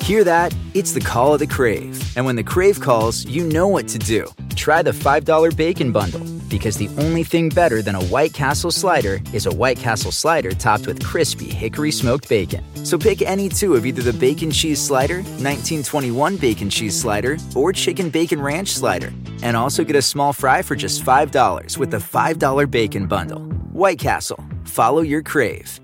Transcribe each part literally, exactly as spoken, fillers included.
Hear that? It's the call of the Crave. And when the Crave calls, you know what to do. Try the five dollar Bacon Bundle, because the only thing better than a White Castle slider is a White Castle slider topped with crispy hickory smoked bacon. So pick any two of either the Bacon Cheese Slider, nineteen twenty-one Bacon Cheese Slider, or Chicken Bacon Ranch Slider. And also get a small fry for just five dollars with the five dollar Bacon Bundle. White Castle. Follow your Crave.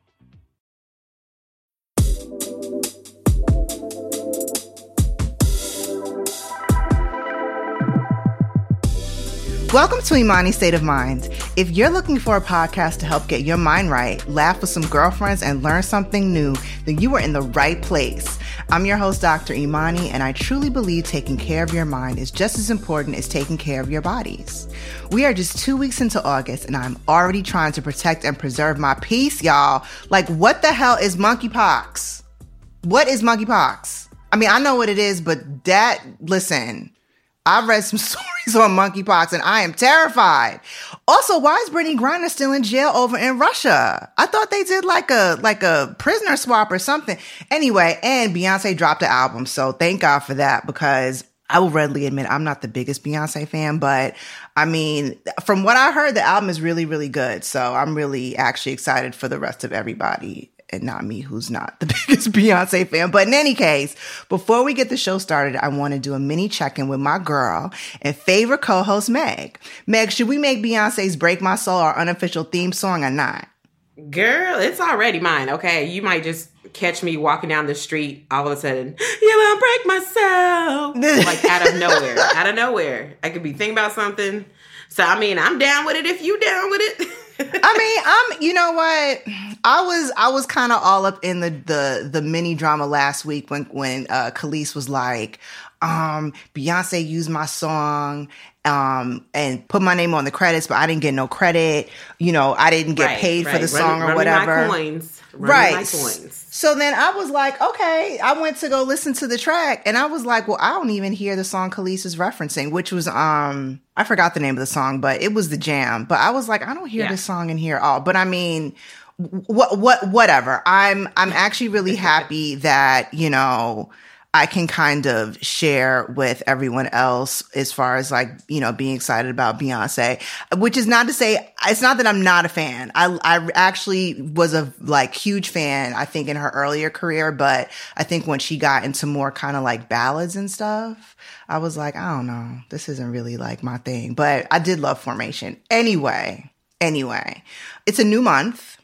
Welcome to Imani's State of Mind. If you're looking for a podcast to help get your mind right, laugh with some girlfriends, and learn something new, then you are in the right place. I'm your host, Doctor Imani, and I truly believe taking care of your mind is just as important as taking care of your bodies. We are just two weeks into August, and I'm already trying to protect and preserve my peace, y'all. Like, what the hell is monkeypox? What is monkeypox? I mean, I know what it is, but that, listen... I've read some stories on monkeypox and I am terrified. Also, why is Brittany Griner still in jail over in Russia? I thought they did like a like a prisoner swap or something. Anyway, and Beyonce dropped the album, so thank God for that, because I will readily admit I'm not the biggest Beyonce fan, but I mean, from what I heard, the album is really, really good. So I'm really actually excited for the rest of everybody. And not me, who's not the biggest Beyonce fan. But in any case, before we get the show started, I want to do a mini check-in with my girl and favorite co-host, Meg. Meg, should we make Beyonce's Break My Soul our unofficial theme song or not? Girl, it's already mine, okay? You might just catch me walking down the street, all of a sudden, you won't break my soul. Like out of nowhere, out of nowhere. I could be thinking about something. So, I mean, I'm down with it if you down with it. I mean, I'm, you know what? I was, I was kind of all up in the, the, the mini drama last week when, when, uh, Khalees was like, um, Beyonce used my song, um, and put my name on the credits, but I didn't get no credit. You know, I didn't get right, paid right. for the run, song or run whatever. Me my coins. Run right. Me my coins. So then I was like, okay, I went to go listen to the track and I was like, well, I don't even hear the song Khalees is referencing, which was, um, I forgot the name of the song, but it was The Jam. But I was like, I don't hear yeah. this song in here at all. But I mean, what, what, whatever. I'm, I'm actually really happy that, you know, I can kind of share with everyone else as far as like, you know, being excited about Beyonce, which is not to say, it's not that I'm not a fan. I, I actually was a like huge fan, I think, in her earlier career, but I think when she got into more kind of like ballads and stuff, I was like, I don't know, this isn't really like my thing, but I did love Formation. Anyway, anyway, it's a new month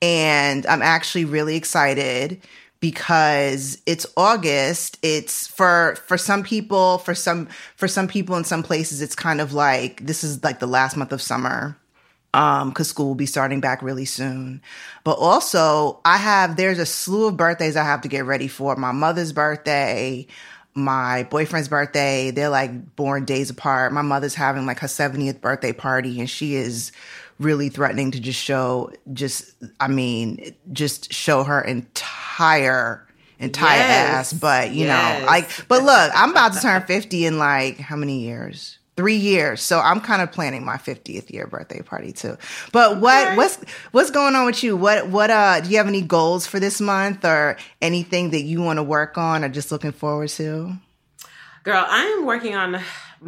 and I'm actually really excited because it's August. It's for, for some people, for some, for some people in some places, it's kind of like, this is like the last month of summer. Um, cause school will be starting back really soon. But also I have, there's a slew of birthdays I have to get ready for. My mother's birthday, my boyfriend's birthday, they're like born days apart. My mother's having like her seventieth birthday party and she is really threatening to just show, just, I mean, just show her entire, entire yes. ass. But, you yes. know, like, but look, I'm about to turn fifty in like, how many years? Three years. So I'm kind of planning my fiftieth year birthday party too. But what, okay. what's, what's going on with you? What, what, uh, do you have any goals for this month or anything that you want to work on or just looking forward to? Girl, I am working on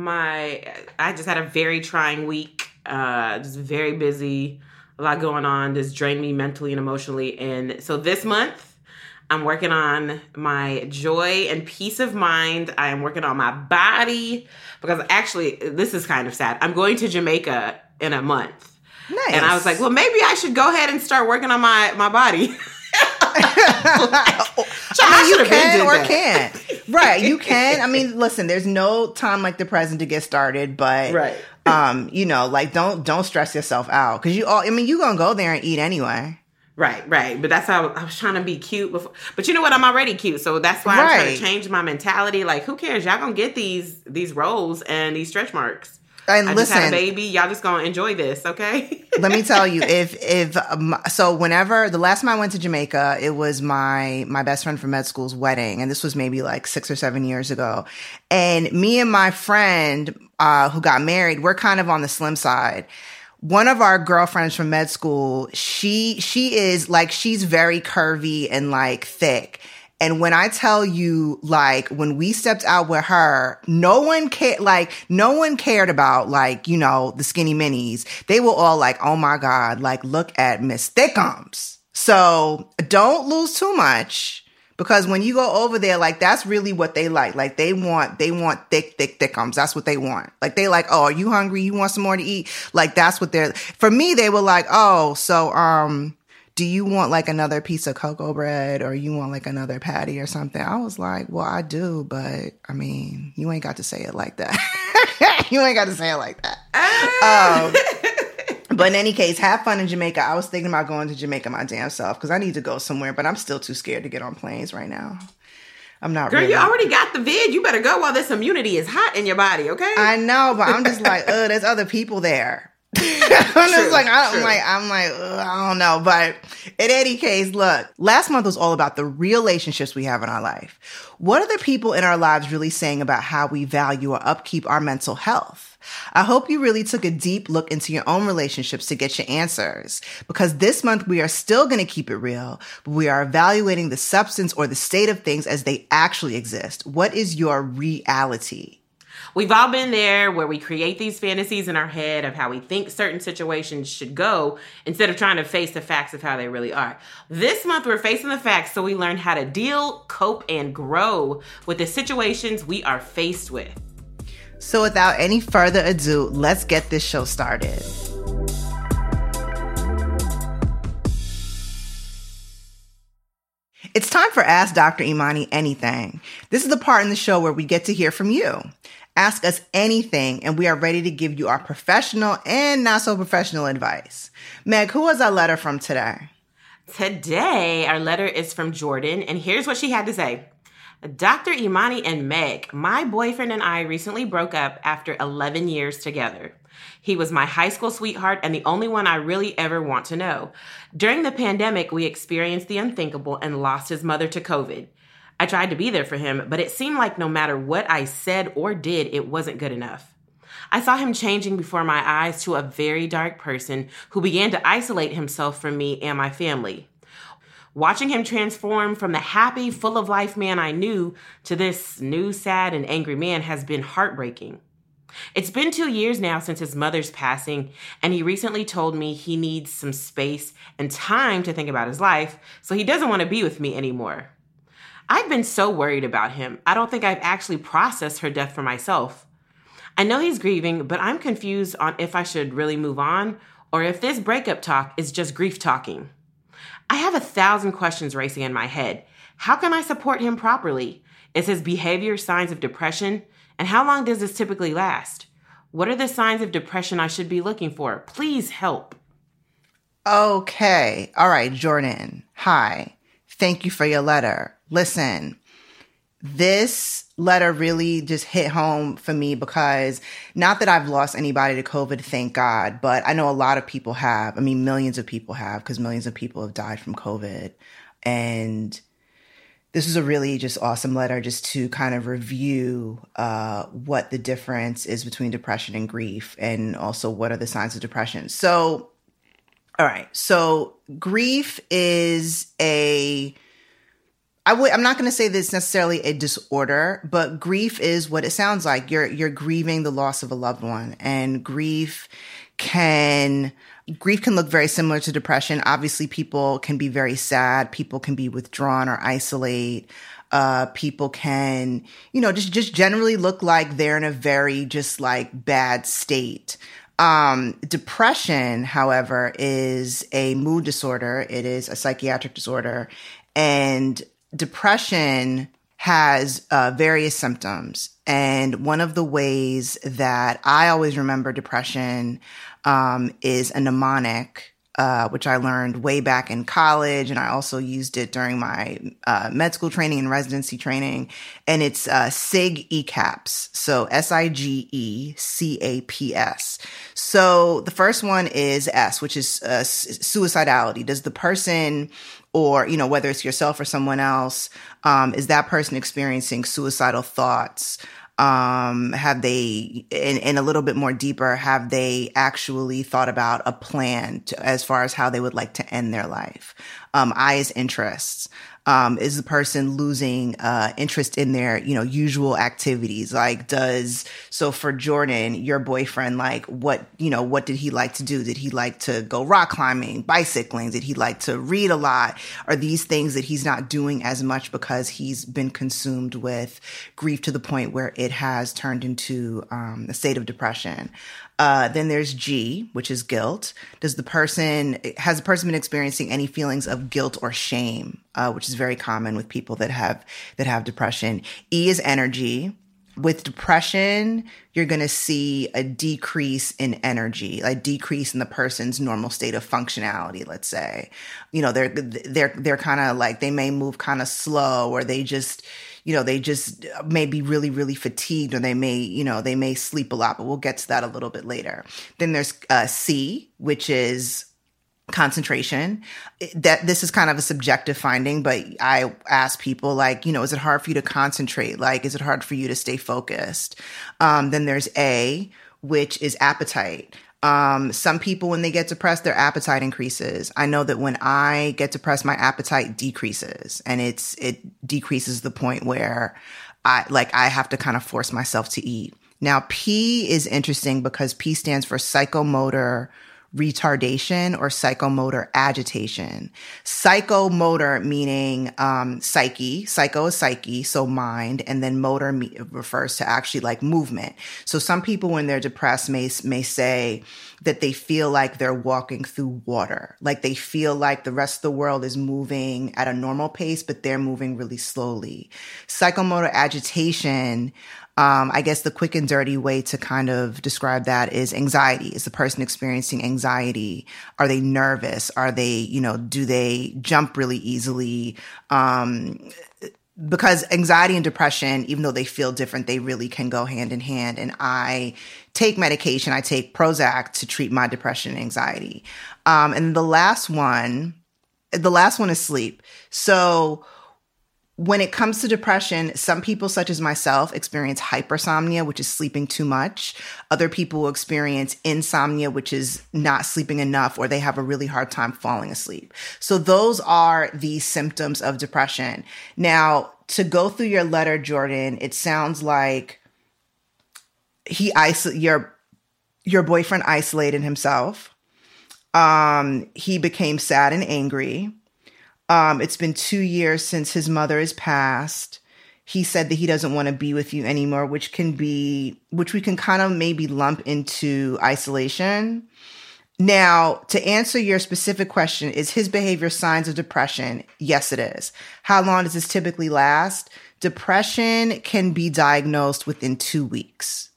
my, I just had a very trying week. Uh, just very busy, a lot going on, just drained me mentally and emotionally. And so this month, I'm working on my joy and peace of mind. I am working on my body because actually, this is kind of sad. I'm going to Jamaica in a month. Nice. And I was like, well, maybe I should go ahead and start working on my, my body. I mean, you can or can't. Right, you can. I mean, listen, there's no time like the present to get started, but right. um, you know, like don't don't stress yourself out because you all. I mean, you gonna go there and eat anyway. Right, right. But that's how I was trying to be cute before. But you know what? I'm already cute, so that's why I'm right. trying to change my mentality. Like, who cares? Y'all gonna get these these rolls and these stretch marks. And I listen, just had a baby. Y'all just gonna enjoy this, okay? Let me tell you, if if um, so, whenever the last time I went to Jamaica, it was my my best friend from med school's wedding, and this was maybe like six or seven years ago. And me and my friend uh, who got married, we're kind of on the slim side. One of our girlfriends from med school, she she is like she's very curvy and like thick. And when I tell you, like, when we stepped out with her, no one cared, like, no one cared about, like, you know, the skinny minis. They were all like, oh my God, like, look at Miss Thickums. So don't lose too much, because when you go over there, like, that's really what they like. Like, they want, they want thick, thick, thickums. That's what they want. Like, they like, oh, are you hungry? You want some more to eat? Like, that's what they're, for me, they were like, oh, so, um, do you want like another piece of cocoa bread, or you want like another patty or something? I was like, well, I do, but I mean, you ain't got to say it like that. You ain't got to say it like that. um, but in any case, have fun in Jamaica. I was thinking about going to Jamaica my damn self, because I need to go somewhere, but I'm still too scared to get on planes right now. I'm not Girl, really. you already got the vid. You better go while this immunity is hot in your body, okay? I know, but I'm just like, uh, there's other people there. I'm just like, I, I'm like, I'm like, ugh, I don't know. But in any case, look, last month was all about the relationships we have in our life. What are the people in our lives really saying about how we value or upkeep our mental health? I hope you really took a deep look into your own relationships to get your answers, because this month we are still going to keep it real, but we are evaluating the substance or the state of things as they actually exist. What is your reality? We've all been there, where we create these fantasies in our head of how we think certain situations should go, instead of trying to face the facts of how they really are. This month, we're facing the facts, so we learn how to deal, cope, and grow with the situations we are faced with. So without any further ado, let's get this show started. It's time for Ask Doctor Imani Anything. This is the part in the show where we get to hear from you. Ask us anything, and we are ready to give you our professional and not so professional advice. Meg, who was our letter from today? Today, our letter is from Jordan, and here's what she had to say. Doctor Imani and Meg, my boyfriend and I recently broke up after eleven years together. He was my high school sweetheart and the only one I really ever want to know. During the pandemic, we experienced the unthinkable and lost his mother to COVID. I tried to be there for him, but it seemed like no matter what I said or did, it wasn't good enough. I saw him changing before my eyes to a very dark person who began to isolate himself from me and my family. Watching him transform from the happy, full of life man I knew to this new, sad, and angry man has been heartbreaking. It's been two years now since his mother's passing, and he recently told me he needs some space and time to think about his life, so he doesn't want to be with me anymore. I've been so worried about him. I don't think I've actually processed her death for myself. I know he's grieving, but I'm confused on if I should really move on or if this breakup talk is just grief talking. I have a thousand questions racing in my head. How can I support him properly? Is his behavior signs of depression? And how long does this typically last? What are the signs of depression I should be looking for? Please help. Okay. All right, Jordan. Hi. Thank you for your letter. Listen, this letter really just hit home for me because not that I've lost anybody to COVID, thank God, but I know a lot of people have. I mean, millions of people have, because millions of people have died from COVID. And this is a really just awesome letter just to kind of review uh, what the difference is between depression and grief, and also what are the signs of depression. So, all right. So grief is a... I would, I'm not going to say this necessarily a disorder, but grief is what it sounds like. You're you're grieving the loss of a loved one, and grief can grief can look very similar to depression. Obviously, people can be very sad. People can be withdrawn or isolate. Uh, people can, you know, just just generally look like they're in a very just like bad state. Um, depression, however, is a mood disorder. It is a psychiatric disorder, and depression has uh, various symptoms. And one of the ways that I always remember depression um, is a mnemonic, uh, which I learned way back in college. And I also used it during my uh, med school training and residency training. And it's uh, SIG E CAPS. So S I G E C A P S. So the first one is S, which is uh, suicidality. Does the person, or, you know, whether it's yourself or someone else, um, is that person experiencing suicidal thoughts? Um, have they, and, and a little bit more deeper, have they actually thought about a plan to, as far as how they would like to end their life? Um, I is interests. Um, is the person losing uh, interest in their, you know, usual activities? Like, does, so for Jordan, your boyfriend, like, what, you know, what did he like to do? Did he like to go rock climbing, bicycling? Did he like to read a lot? Are these things that he's not doing as much because he's been consumed with grief to the point where it has turned into um, a state of depression? Uh, then there's G, which is guilt. Does the person, has the person been experiencing any feelings of guilt or shame, uh, which is very common with people that have, that have depression? E is energy. With depression, you're going to see a decrease in energy, a decrease in the person's normal state of functionality, let's say. You know, they're, they're, they're kind of like, they may move kind of slow, or they just, you know, they just may be really, really fatigued, or they may, you know, they may sleep a lot, but we'll get to that a little bit later. Then there's uh, C, which is concentration. That this is kind of a subjective finding, but I ask people, like, you know, is it hard for you to concentrate? Like, is it hard for you to stay focused? Um, then there's A, which is appetite. Um, some people, when they get depressed, their appetite increases. I know that when I get depressed, my appetite decreases, and it's, it decreases the point where I, like, I have to kind of force myself to eat. Now, P is interesting because P stands for psychomotor retardation or psychomotor agitation. Psychomotor meaning um, psyche. Psycho is psyche, so mind, and then motor me- refers to actually like movement. So some people, when they're depressed, may may say that they feel like they're walking through water, like they feel like the rest of the world is moving at a normal pace, but they're moving really slowly. Psychomotor agitation, Um, I guess the quick and dirty way to kind of describe that is anxiety. Is the person experiencing anxiety? Are they nervous? Are they, you know, do they jump really easily? Um, because anxiety and depression, even though they feel different, they really can go hand in hand. And I take medication. I take Prozac to treat my depression and anxiety. Um, and the last one, the last one is sleep. So when it comes to depression, some people, such as myself, experience hypersomnia, which is sleeping too much. Other people will experience insomnia, which is not sleeping enough, or they have a really hard time falling asleep. So those are the symptoms of depression. Now, to go through your letter, Jordan, it sounds like he iso- your your boyfriend isolated himself. Um, he became sad and angry. Um, it's been two years since his mother has passed. He said that he doesn't want to be with you anymore, which can be, which we can kind of maybe lump into isolation. Now, to answer your specific question, is his behavior signs of depression? Yes, it is. How long does this typically last? Depression can be diagnosed within two weeks.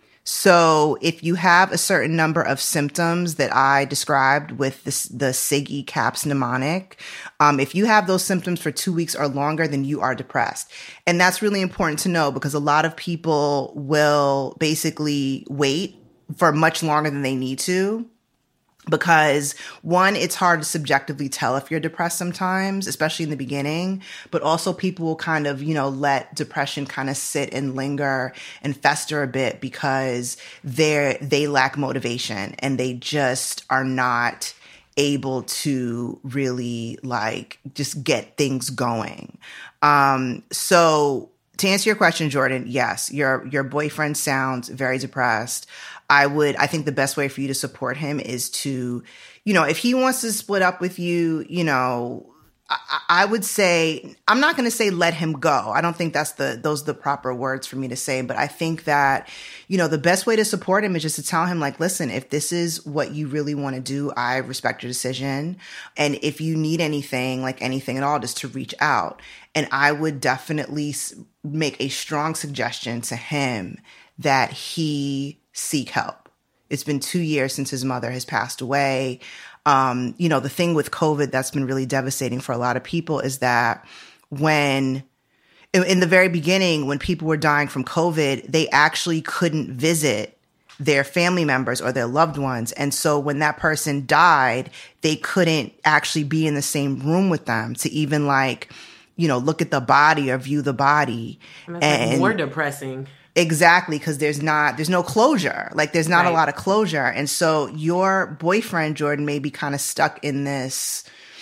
So if you have a certain number of symptoms that I described with this, the SIGE CAPS mnemonic, um, if you have those symptoms for two weeks or longer, then you are depressed. And that's really important to know, because a lot of people will basically wait for much longer than they need to. Because one, it's hard to subjectively tell if you're depressed sometimes, especially in the beginning, but also people will kind of, you know, let depression kind of sit and linger and fester a bit because they're, they lack motivation and they just are not able to really like just get things going. Um, so to answer your question, Jordan, yes, your, your boyfriend sounds very depressed. I would, I think the best way for you to support him is to, you know, if he wants to split up with you, you know, I, I would say, I'm not going to say let him go. I don't think that's the, those are the proper words for me to say, but I think that, you know, the best way to support him is just to tell him, like, listen, if this is what you really want to do, I respect your decision. And if you need anything, like anything at all, just to reach out. And I would definitely make a strong suggestion to him that he seek help. It's been two years since his mother has passed away. Um, you know, the thing with COVID that's been really devastating for a lot of people is that when, in, in the very beginning, when people were dying from COVID, they actually couldn't visit their family members or their loved ones. And so when that person died, they couldn't actually be in the same room with them to even like, you know, look at the body or view the body. And that's and, like more depressing. Exactly, because there's not, there's no closure. Like there's not right. a lot of closure. And so your boyfriend, Jordan, may be kind of stuck in this,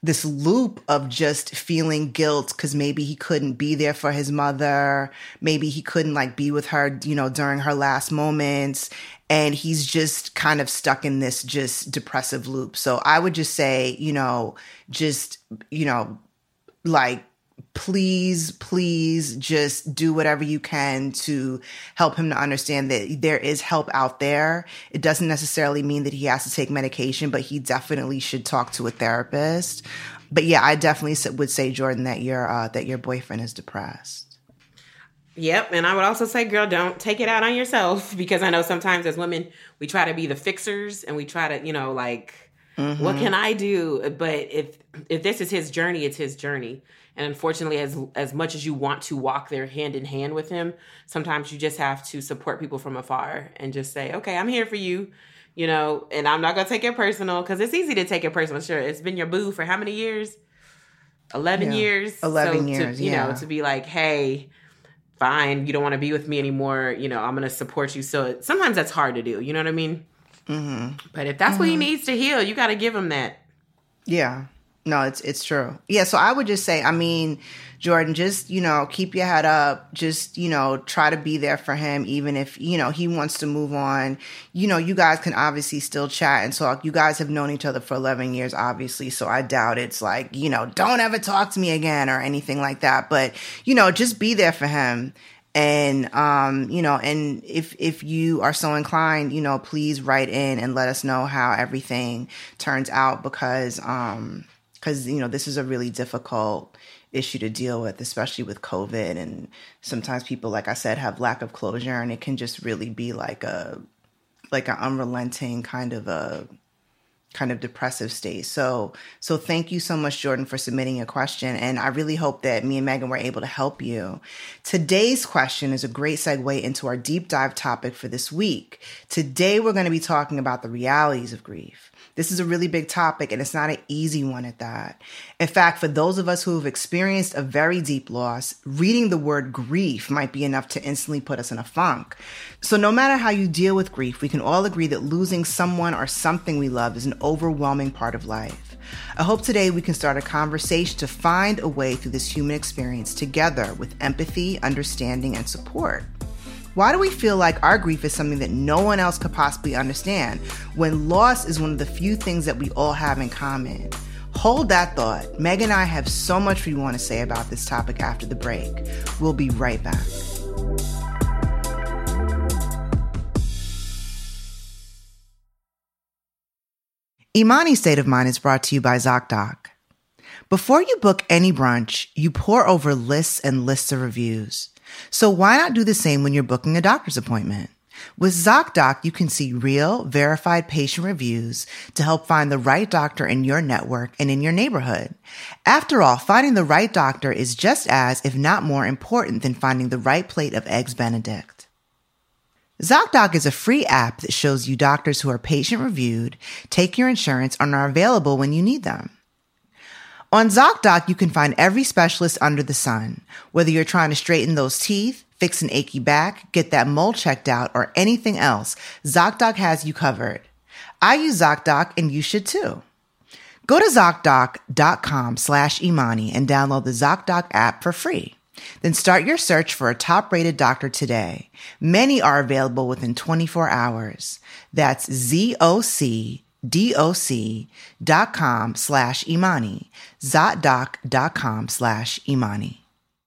this loop of just feeling guilt because maybe he couldn't be there for his mother. Maybe he couldn't like be with her, you know, during her last moments. And he's just kind of stuck in this just depressive loop. So I would just say, you know, just, you know, like, please, please just do whatever you can to help him to understand that there is help out there. It doesn't necessarily mean that he has to take medication, but he definitely should talk to a therapist. But yeah, I definitely would say, Jordan, that your uh, that your boyfriend is depressed. Yep. And I would also say, girl, don't take it out on yourself, because I know sometimes as women, we try to be the fixers and we try to, you know, like, mm-hmm. what can I do? But if if this is his journey, it's his journey. And unfortunately, as as much as you want to walk there hand in hand with him, sometimes you just have to support people from afar and just say, okay, I'm here for you, you know, and I'm not going to take it personal, because it's easy to take it personal. Sure, it's been your boo for how many years? eleven yeah. years. eleven so years, to, you yeah. know, to be like, hey, fine, you don't want to be with me anymore, you know, I'm going to support you. So sometimes that's hard to do, you know what I mean? Mm-hmm. But if that's mm-hmm. what he needs to heal, you got to give him that. Yeah. No, it's it's true. Yeah, so I would just say, I mean, Jordan, just, you know, keep your head up. Just, you know, try to be there for him, even if, you know, he wants to move on. You know, you guys can obviously still chat and talk. You guys have known each other for eleven years, obviously, so I doubt it's like, you know, don't ever talk to me again or anything like that. But, you know, just be there for him. And, um, you know, and if, if you are so inclined, you know, please write in and let us know how everything turns out, because, um, because, you know, this is a really difficult issue to deal with, especially with COVID. And sometimes people, like I said, have lack of closure, and it can just really be like a, like an unrelenting kind of a, kind of depressive state. So, so thank you so much, Jordan, for submitting your question. And I really hope that me and Megan were able to help you. Today's question is a great segue into our deep dive topic for this week. Today, we're going to be talking about the realities of grief. This is a really big topic, and it's not an easy one at that. In fact, for those of us who have experienced a very deep loss, reading the word grief might be enough to instantly put us in a funk. So no matter how you deal with grief, we can all agree that losing someone or something we love is an overwhelming part of life. I hope today we can start a conversation to find a way through this human experience together with empathy, understanding, and support. Why do we feel like our grief is something that no one else could possibly understand, when loss is one of the few things that we all have in common? Hold that thought. Meg and I have so much we want to say about this topic after the break. We'll be right back. Imani's State of Mind is brought to you by ZocDoc. Before you book any brunch, you pore over lists and lists of reviews. So why not do the same when you're booking a doctor's appointment? With ZocDoc, you can see real, verified patient reviews to help find the right doctor in your network and in your neighborhood. After all, finding the right doctor is just as, if not more important than finding the right plate of Eggs Benedict. ZocDoc is a free app that shows you doctors who are patient-reviewed, take your insurance, and are available when you need them. On ZocDoc, you can find every specialist under the sun. Whether you're trying to straighten those teeth, fix an achy back, get that mole checked out, or anything else, ZocDoc has you covered. I use ZocDoc, and you should too. Go to ZocDoc.com slash Imani and download the ZocDoc app for free. Then start your search for a top-rated doctor today. Many are available within twenty-four hours. That's Z-O-C doc dot com slash Imani, ZocDoc dot com slash Imani.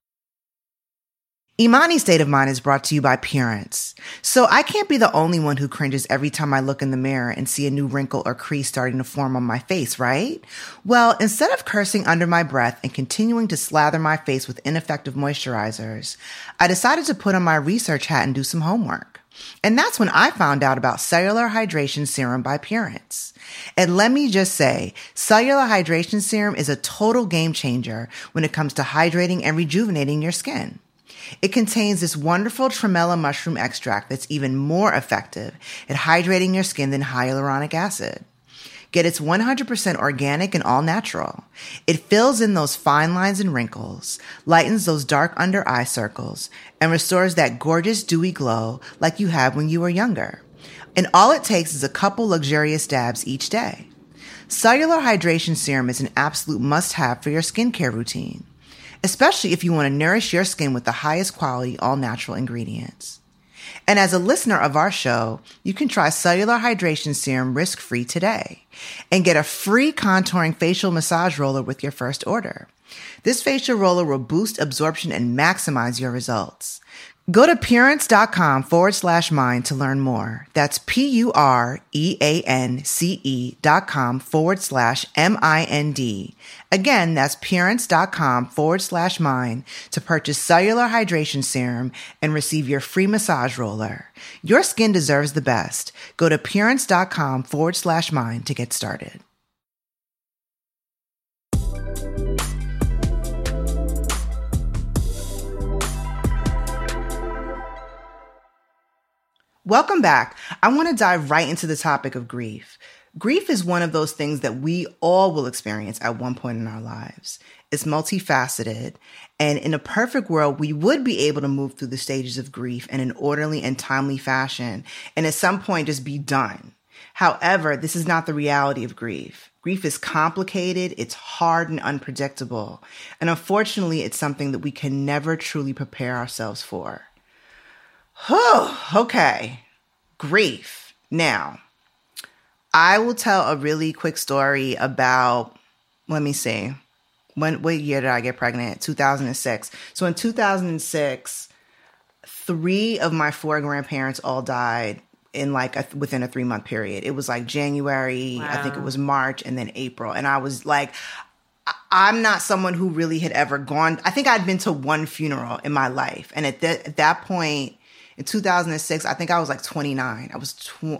Imani's State of Mind is brought to you by Purance. So I can't be the only one who cringes every time I look in the mirror and see a new wrinkle or crease starting to form on my face, right? Well, instead of cursing under my breath and continuing to slather my face with ineffective moisturizers, I decided to put on my research hat and do some homework. And that's when I found out about Cellular Hydration Serum by Purance. And let me just say, Cellular Hydration Serum is a total game changer when it comes to hydrating and rejuvenating your skin. It contains this wonderful tremella mushroom extract that's even more effective at hydrating your skin than hyaluronic acid. Yet it's one hundred percent organic and all natural. It fills in those fine lines and wrinkles, lightens those dark under eye circles, and restores that gorgeous dewy glow like you had when you were younger. And all it takes is a couple luxurious dabs each day. Cellular Hydration Serum is an absolute must-have for your skincare routine, especially if you want to nourish your skin with the highest quality all-natural ingredients. And as a listener of our show, you can try Cellular Hydration Serum risk-free today and get a free contouring facial massage roller with your first order. This facial roller will boost absorption and maximize your results. Go to Purance.com forward slash mind to learn more. That's P-U-R-E-A-N-C-E dot com forward slash M-I-N-D. Again, that's Purance.com forward slash mind to purchase Cellular Hydration Serum and receive your free massage roller. Your skin deserves the best. Go to Purance.com forward slash mind to get started. Welcome back. I want to dive right into the topic of grief. Grief is one of those things that we all will experience at one point in our lives. It's multifaceted, and in a perfect world, we would be able to move through the stages of grief in an orderly and timely fashion, and at some point just be done. However, this is not the reality of grief. Grief is complicated, it's hard and unpredictable, and unfortunately, it's something that we can never truly prepare ourselves for. Oh, okay. Grief. Now, I will tell a really quick story about, let me see, when, what year did I get pregnant? two thousand six. So in two thousand six, three of my four grandparents all died in like a, within a three month period. It was like January, wow. I think it was March, and then April. And I was like, I'm not someone who really had ever gone. I think I'd been to one funeral in my life. And at, th- at that point, in two thousand six, I think I was like twenty-nine. I was, tw-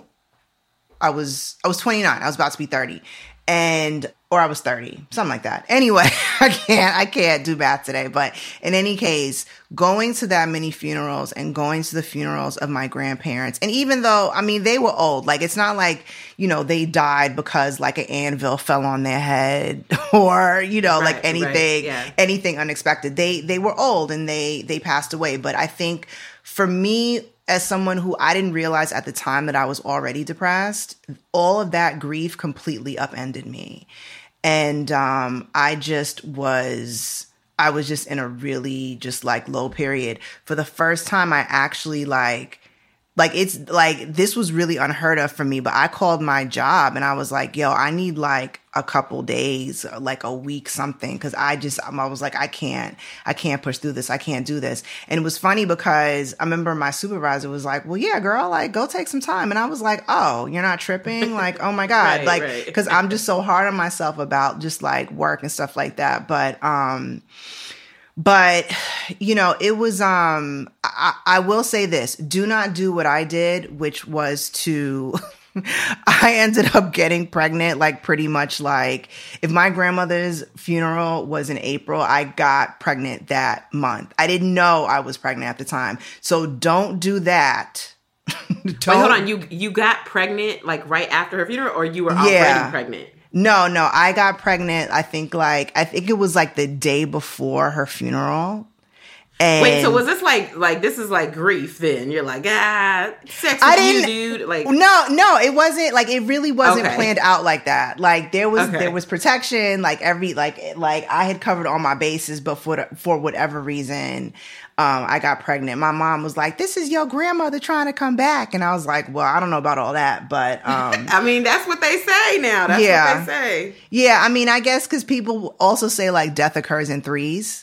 I was, I was twenty-nine. I was about to be thirty, and or I was thirty, something like that. Anyway, I can't, I can't do math today. But in any case, going to that many funerals and going to the funerals of my grandparents, and even though, I mean, they were old, like it's not like, you know, they died because like an anvil fell on their head or, you know, right, like anything, right, yeah. anything unexpected. They they were old and they they passed away. But I think, for me, as someone who I didn't realize at the time that I was already depressed, all of that grief completely upended me. And um, I just was, I was just in a really just like low period. For the first time, I actually like, like it's like, this was really unheard of for me, but I called my job and I was like, yo, I need like a couple days, like a week, something. Cause I just, I was like, I can't, I can't push through this. I can't do this. And it was funny because I remember my supervisor was like, well, yeah, girl, like go take some time. And I was like, oh, you're not tripping? Like, oh my God. right, like, right. cause I'm just so hard on myself about just like work and stuff like that. But, um, But, you know, it was, um, I, I will say this, do not do what I did, which was to, I ended up getting pregnant, like pretty much like if my grandmother's funeral was in April, I got pregnant that month. I didn't know I was pregnant at the time. So don't do that. don't. Wait, hold on. You, you got pregnant like right after her funeral, or you were already yeah. pregnant? No, no, I got pregnant, I think like, I think it was like the day before her funeral. And wait, so was this like, like, this is like grief then? You're like, ah, sex with I didn't, you, dude? Like, no, no, it wasn't, like, it really wasn't okay. planned out like that. Like, there was, okay. there was protection, like, every, like, like, I had covered all my bases, but for, for whatever reason, um, I got pregnant. My mom was like, this is your grandmother trying to come back. And I was like, well, I don't know about all that, but, um. I mean, that's what they say now. That's yeah. what they say. Yeah, I mean, I guess because people also say, like, death occurs in threes.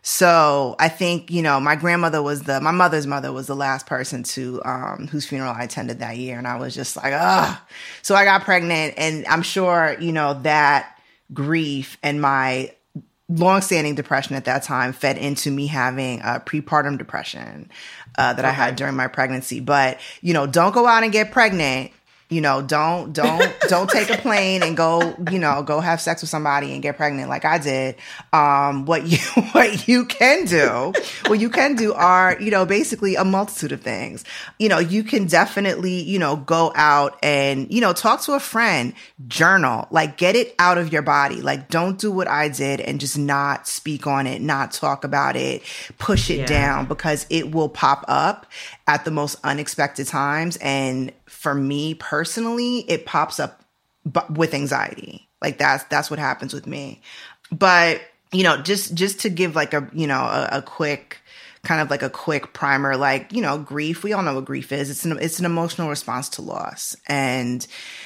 So I think, you know, my grandmother was the, my mother's mother was the last person to, um, whose funeral I attended that year. And I was just like, ugh. So I got pregnant, and I'm sure, you know, that grief and my longstanding depression at that time fed into me having a prepartum depression, uh, that okay. I had during my pregnancy. But, you know, don't go out and get pregnant. You know, don't, don't, don't take a plane and go, you know, go have sex with somebody and get pregnant like I did. Um, what you, what you can do, what you can do are, you know, basically a multitude of things. You know, you can definitely, you know, go out and, you know, talk to a friend, journal, like get it out of your body. Like don't do what I did and just not speak on it, not talk about it, push it yeah. down, because it will pop up at the most unexpected times. And for me personally, it pops up b- with anxiety. Like that's that's what happens with me. But, you know, just just to give like a, you know, a, a quick kind of like a quick primer, like, you know, grief, we all know what grief is. It's an it's an emotional response to loss. And,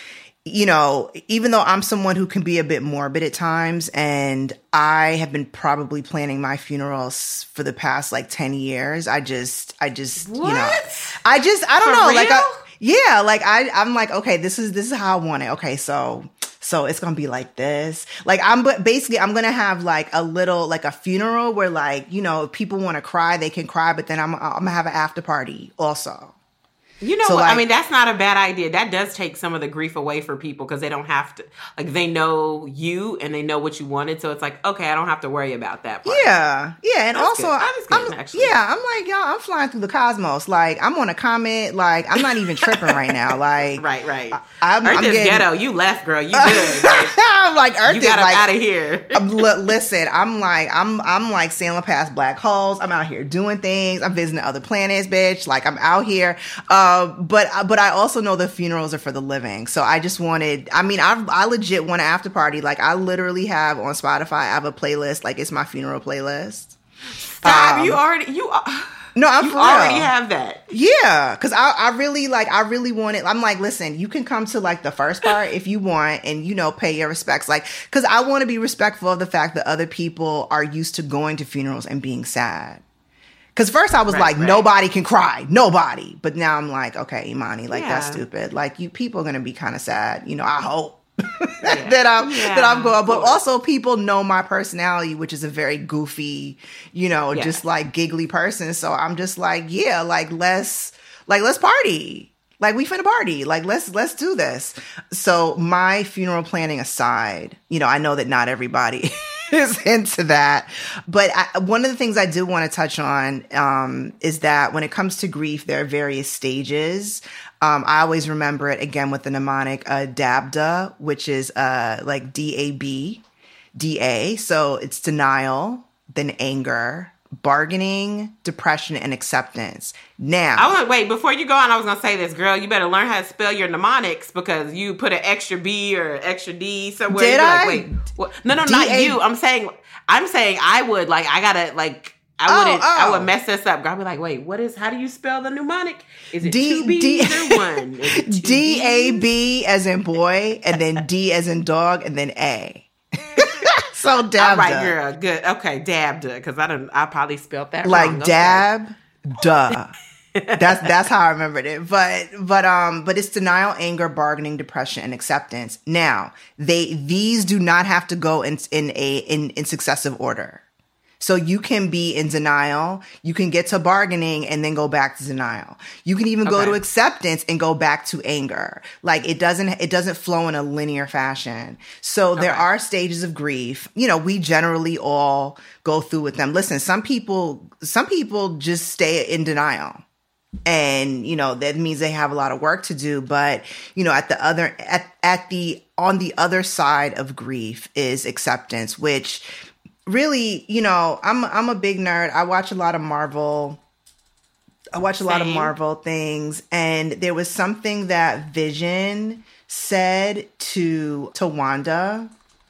you know, even though I'm someone who can be a bit morbid at times, and I have been probably planning my funerals for the past like ten years, I just, I just, what? you know, I just, I don't For know. real? Like, I, yeah, like I, I'm like, okay, this is, this is how I want it. Okay. So, so it's going to be like this. Like I'm, but basically I'm going to have like a little, like a funeral where like, you know, if people want to cry, they can cry, but then I'm, I'm going to have an after party also. You know So, what? like- I mean, that's not a bad idea. That does take some of the grief away for people because they don't have to, like, they know you and they know what you wanted. So it's like, okay, I don't have to worry about that part. Yeah, yeah, and That's also, good. That is good, I'm, actually. yeah, I'm like, y'all, I'm flying through the cosmos. Like, I'm on a comet. Like, I'm not even tripping right now. Like, Right, right. I'm, Earth I'm is getting, ghetto. You left, girl. You good. Like, I'm like, Earth you is got like, out of here. I'm- li- listen, I'm like, I'm, I'm like sailing past black holes. I'm out here doing things. I'm visiting other planets, bitch. Like, I'm out here. Uh, but, but I also know the funerals are for the living. So I just wanted, I mean, I, I legit want an after party. Like, I literally have on Spotify, I have a playlist. Like, it's my funeral playlist. Stop. Um, you already, you, No, I'm you for real. already have that. Yeah, because I, I really like I really want it. I'm like, listen, you can come to like the first part if you want, and you know, pay your respects. Like, because I want to be respectful of the fact that other people are used to going to funerals and being sad. Because first I was Right, like, right. nobody can cry, nobody. But now I'm like, okay, Imani, like that's Yeah. stupid. Like you people are gonna be kind of sad. You know, I hope. Yeah. that I'm Yeah, that I'm going, of but course. also people know my personality, which is a very goofy, you know, Yeah. just like giggly person. So I'm just like, yeah, like let's like let's party, like we finna party, like let's let's do this. So my funeral planning aside, you know, I know that not everybody is into that, but I, one of the things I do want to touch on um, is that when it comes to grief, there are various stages. Um, I always remember it again with the mnemonic uh, DABDA, which is uh, like D A B, D A. So it's denial, then anger, bargaining, depression, and acceptance. Now, I want wait before you go on. I was gonna say this, girl. You better learn how to spell your mnemonics because you put an extra B or extra D somewhere. Did You be I? Like, wait, what? No, no, not D A you. I'm saying, I'm saying, I would like. I gotta like. I Oh, wouldn't. I oh. would mess this up. I'd be like, wait, what is? How do you spell the mnemonic? Is it D- two B's D- or one? Is it two D A B's? B as in boy, and then D as in dog, and then A. So DABDA. All right, girl. Good. Okay, dabda. Because I don't. I probably spelled that like wrong. Okay. dab, duh. That's that's how I remembered it. But but um but it's denial, anger, bargaining, depression, and acceptance. Now they these do not have to go in in a in, in successive order. So you can be in denial, you can get to bargaining and then go back to denial. You can even go Okay. to acceptance and go back to anger. Like it doesn't it doesn't flow in a linear fashion. So there Okay. are stages of grief. You know, we generally all go through with them. Listen, some people some people just stay in denial. And, you know, that means they have a lot of work to do. But, you know, at the other at at the on the other side of grief is acceptance, which really, you know, I'm I'm a big nerd. I watch a lot of Marvel. I watch a lot of Same. Marvel things, and there was something that Vision said to to Wanda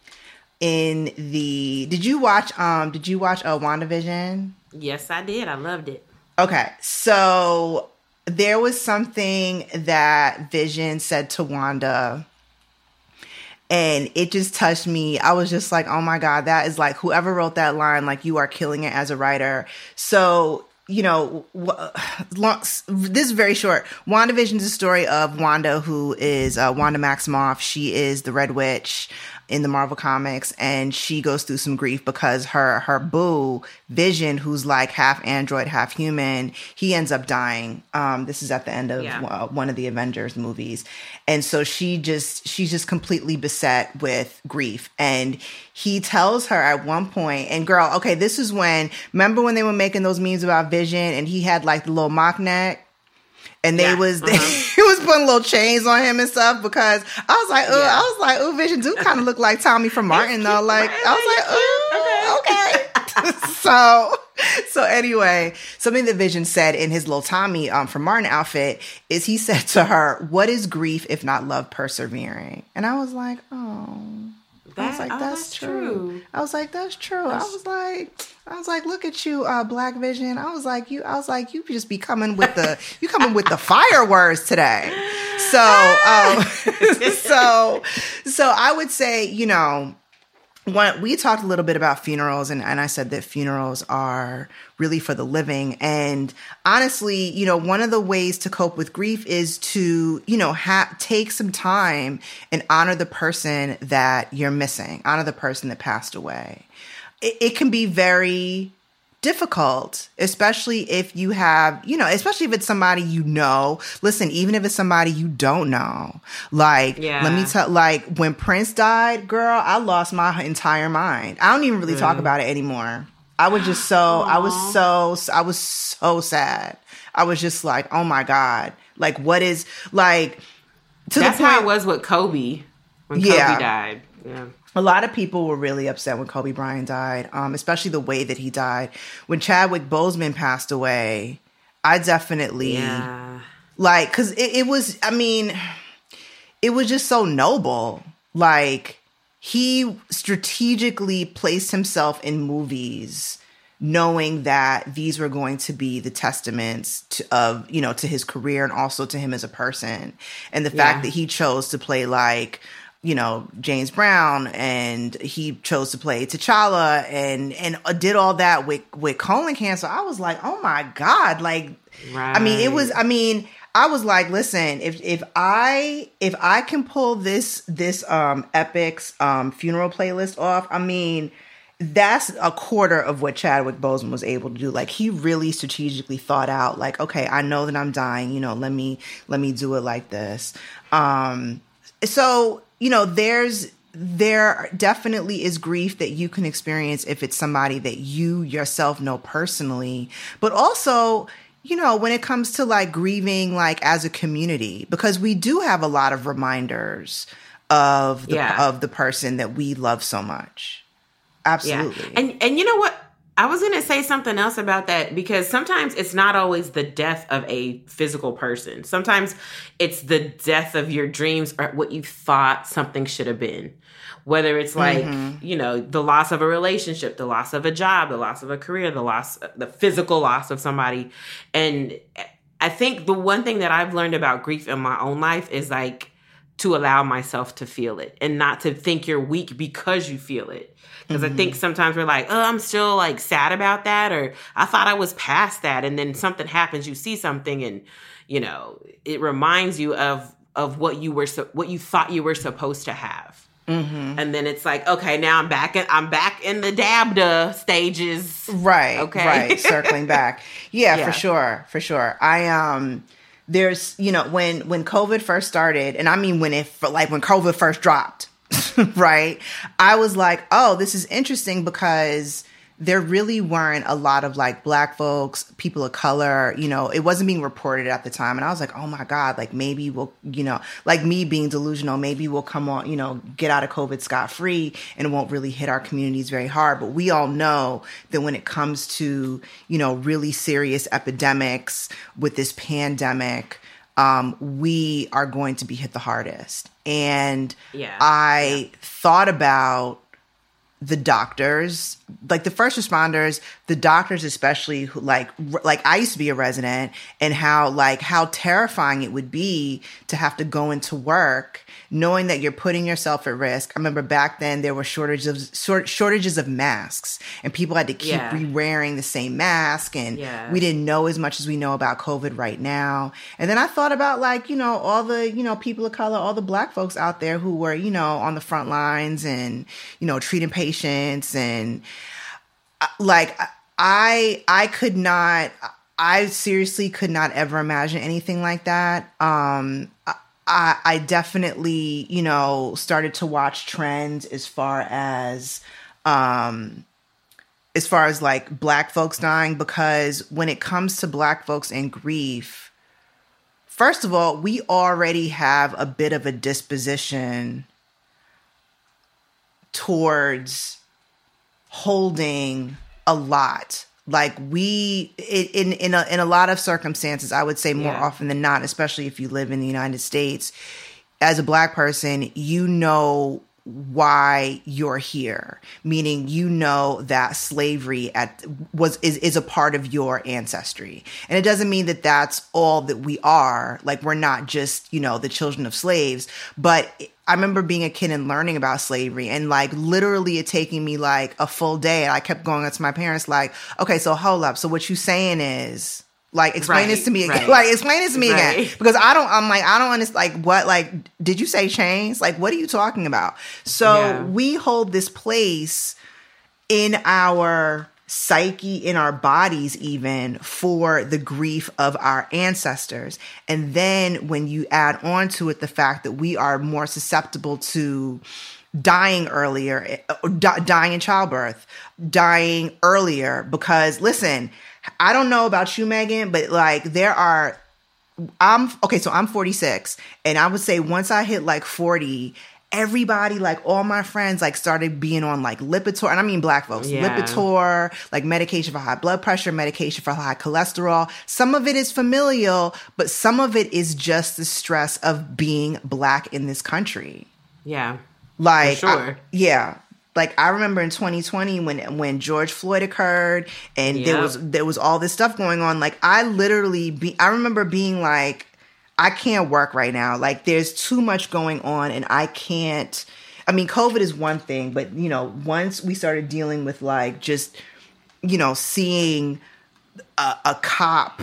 in the. Did you watch? Um, did you watch uh, WandaVision? Yes, I did. I loved it. Okay, so there was something that Vision said to Wanda. And it just touched me. I was just like, oh my God, that is like, whoever wrote that line, like, you are killing it as a writer. So, you know, w- long, this is very short. WandaVision is a story of Wanda, who is uh, Wanda Maximoff. She is the Red Witch in the Marvel Comics, and she goes through some grief because her her boo Vision, who's like half android, half human, he ends up dying. Um, this is at the end of Yeah. uh, one of the Avengers movies, and so she just she's just completely beset with grief. And he tells her at one point, and girl, okay, this is when, remember when they were making those memes about Vision, and he had like the little mock neck. And they Yeah, was uh-huh. he was putting little chains on him and stuff because I was like, oh, Yeah. I was like, oh, Vision do kind of look like Tommy from Martin though. Like I was like, oh, okay. so so anyway, something that Vision said in his little Tommy um, from Martin outfit is he said to her, "What is grief if not love persevering?" And I was like, oh. That, I was like, oh, that's, that's true. true. I was like, that's true. That's... I was like, I was like, look at you, uh, Black Vision. I was like, you, I was like, you just be coming with the, you coming with the fireworks today. So, um, so, so I would say, you know, One, we talked a little bit about funerals, and, and I said that funerals are really for the living. And honestly, you know, one of the ways to cope with grief is to, you know, ha- take some time and honor the person that you're missing, honor the person that passed away. It, it can be very difficult, especially if you have, you know, especially if it's somebody you know. Listen, even if it's somebody you don't know. Like, yeah. let me tell, like, when Prince died, girl, I lost my entire mind. I don't even really mm. talk about it anymore. I was just so, Aww. I was so, I was so sad. I was just like, oh my God. Like, what is, like, to That's the point. how it was with Kobe, when yeah. Kobe died. Yeah. A lot of people were really upset when Kobe Bryant died, um, especially the way that he died. When Chadwick Boseman passed away, I definitely, yeah. like, because it, it was, I mean, it was just so noble. Like, he strategically placed himself in movies knowing that these were going to be the testaments to, of, you know, to his career and also to him as a person. And the yeah. fact that he chose to play, like, you know, James Brown, and he chose to play T'Challa, and and did all that with, with colon cancer. I was like, oh my God. Like, right. I mean, it was, I mean, I was like, listen, if if I if I can pull this this um Epic's um funeral playlist off, I mean, that's a quarter of what Chadwick Boseman was able to do. Like, he really strategically thought out, like, okay, I know that I'm dying, you know, let me let me do it like this. Um, so, you know, there's there definitely is grief that you can experience if it's somebody that you yourself know personally, but also, you know, when it comes to like grieving, like as a community, because we do have a lot of reminders of the yeah. of the person that we love so much. Absolutely. Yeah. And and you know what? I was going to say something else about that, because sometimes it's not always the death of a physical person. Sometimes it's the death of your dreams or what you thought something should have been. Whether it's like, mm-hmm. you know, the loss of a relationship, the loss of a job, the loss of a career, the loss, the physical loss of somebody. And I think the one thing that I've learned about grief in my own life is like to allow myself to feel it and not to think you're weak because you feel it. Because mm-hmm. I think sometimes we're like, oh, I'm still like sad about that, or I thought I was past that. And then something happens, you see something, and, you know, it reminds you of of what you were, what you thought you were supposed to have. Mm-hmm. And then it's like, okay, now I'm back in, I'm back in the dabda stages. Right. Okay. Right. Circling back. Yeah, yeah, for sure. For sure. I, um, there's, you know, when, when COVID first started, and I mean, when it, like when COVID first dropped, right? I was like, oh, this is interesting, because there really weren't a lot of like Black folks, people of color, you know, it wasn't being reported at the time. And I was like, oh my God, like maybe we'll, you know, like me being delusional, maybe we'll come on, you know, get out of COVID scot-free and it won't really hit our communities very hard. But we all know that when it comes to, you know, really serious epidemics with this pandemic, um, we are going to be hit the hardest. And yeah, I yeah. thought about the doctors, like the first responders, the doctors especially, who like like I used to be a resident, and how like how terrifying it would be to have to go into work knowing that you're putting yourself at risk. I remember back then there were shortages of short, shortages of masks, and people had to keep yeah. re-wearing the same mask, and yeah. we didn't know as much as we know about COVID right now. And then I thought about like, you know, all the, you know, people of color, all the Black folks out there who were, you know, on the front lines and, you know, treating patients, and like I I could not I seriously could not ever imagine anything like that. Um I, I definitely, you know, started to watch trends as far as, um, as far as like Black folks dying, because when it comes to Black folks and grief, first of all, we already have a bit of a disposition towards holding a lot. Like we, in in a, in a lot of circumstances, I would say more yeah. often than not, especially if you live in the United States, as a Black person, you know why you're here, meaning you know that slavery at was is, is a part of your ancestry. And it doesn't mean that that's all that we are. Like, we're not just, you know, the children of slaves. But I remember being a kid and learning about slavery, and like literally it taking me like a full day. And I kept going up to my parents like, okay, so hold up. So what you saying is, like, explain right, this to me again. Right. Like, explain this to me right. again. Because I don't, I'm like, I don't understand. Like, what, like, did you say chains? Like, what are you talking about? So yeah. we hold this place in our psyche, in our bodies even, for the grief of our ancestors. And then when you add on to it the fact that we are more susceptible to dying earlier, di- dying in childbirth, dying earlier, because listen, I don't know about you, Megan, but like there are, I'm, okay, so I'm forty-six, and I would say once I hit like forty, everybody, like all my friends, like started being on like Lipitor, and I mean black folks, yeah. Lipitor, like medication for high blood pressure, medication for high cholesterol. Some of it is familial, but some of it is just the stress of being black in this country. Yeah. Like, for sure. I, yeah. Like, I remember in twenty twenty when when George Floyd occurred, and yep. there was there was all this stuff going on. Like, I literally be I remember being like, I can't work right now. Like, there's too much going on, and I can't. I mean, COVID is one thing, but you know, once we started dealing with like just, you know, seeing a, a cop